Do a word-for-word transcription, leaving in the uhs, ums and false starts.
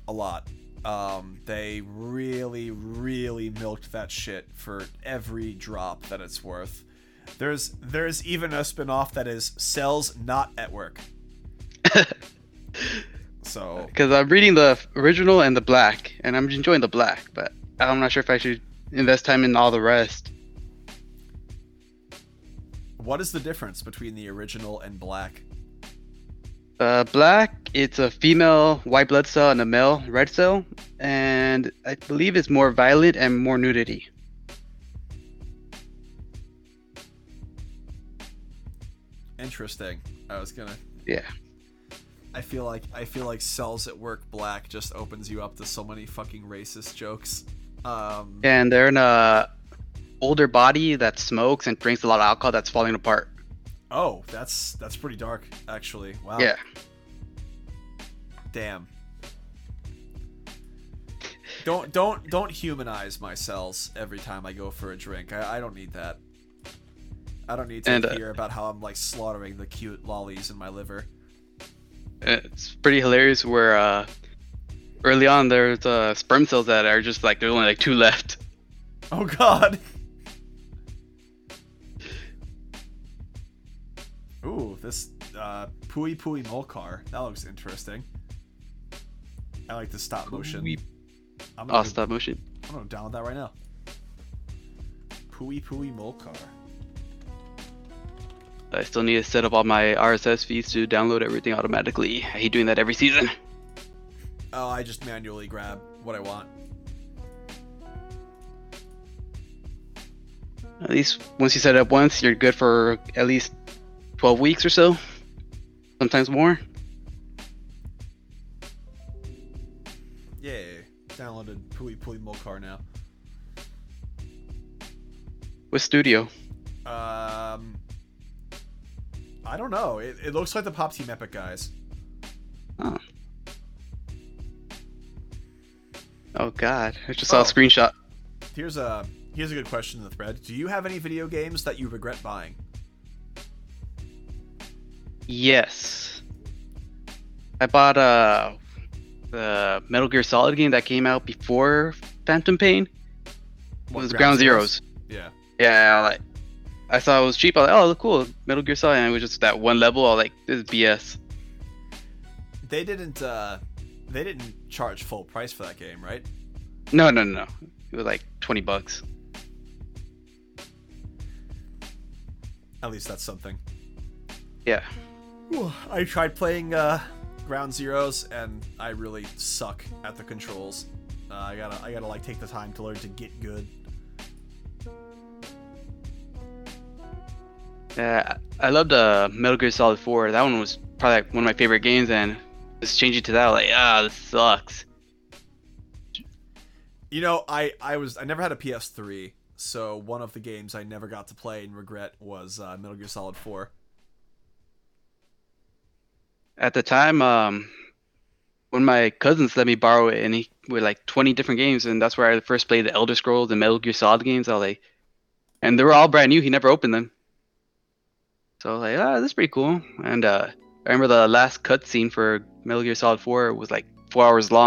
a lot. Um, they really, really milked that shit for every drop that it's worth. There's there's even a spin-off that is Cells Not at Work. So because I'm reading the original and the black, and I'm enjoying the black, but I'm not sure if I should invest time in all the rest. what is the difference between the original and black? Uh, black, it's a female white blood cell and a male red cell, and I believe it's more violent and more nudity. Interesting. I was gonna. Yeah. I feel like I feel like Cells at Work Black just opens you up to so many fucking racist jokes. Um, And they're in a older body that smokes and drinks a lot of alcohol that's falling apart. Oh, that's that's pretty dark, actually. Wow. Yeah. Damn. Don't don't don't humanize my cells every time I go for a drink. I, I don't need that. I don't need to And, uh, hear about how I'm like slaughtering the cute lollies in my liver. It's pretty hilarious where uh, early on there's uh, sperm cells that are just like there's only like two left. Oh God. Ooh, this uh, Pui Pui Molcar. That looks interesting. I like the stop motion. Pui- I'm Oh, gonna, stop motion. I'm gonna download that right now. Pui Pui Molcar. I still need to set up all my R S S feeds to download everything automatically. I hate doing that every season. Oh, I just manually grab what I want. At least once you set it up once, you're good for at least twelve weeks or so. Sometimes more. Yeah, downloaded Pui Pui Molcar now. With Studio. Um, I don't know. It, it looks like the Pop Team Epic guys. Oh. Oh God! I just Oh. saw a screenshot. Here's a here's a good question in the thread. Do you have any video games that you regret buying? Yes. I bought uh the Metal Gear Solid game that came out before Phantom Pain. It What, was Ground Ground Zeroes. Yeah. Yeah, like I saw it was cheap. I was like, oh, cool, Metal Gear Solid, and it was just that one level. I was like, this is B S. They didn't uh they didn't charge full price for that game, right? No, no, no, no. It was like twenty bucks. At least that's something. Yeah. Whew, I tried playing uh Ground Zeroes and I really suck at the controls. Uh, I gotta I gotta like take the time to learn to get good. Yeah, I loved uh, Metal Gear Solid four. That one was probably like one of my favorite games, and just changing to that, I was like, ah, this sucks. You know, I, I was I never had a P S three, so one of the games I never got to play and regret was uh, Metal Gear Solid four. At the time, um, one of my cousins let me borrow it, and he with like twenty different games, and that's where I first played the Elder Scrolls and Metal Gear Solid games. I was like, and they were all brand new. He never opened them, so I was like, ah, this is pretty cool. And uh, I remember the last cutscene for Metal Gear Solid four was like four hours long.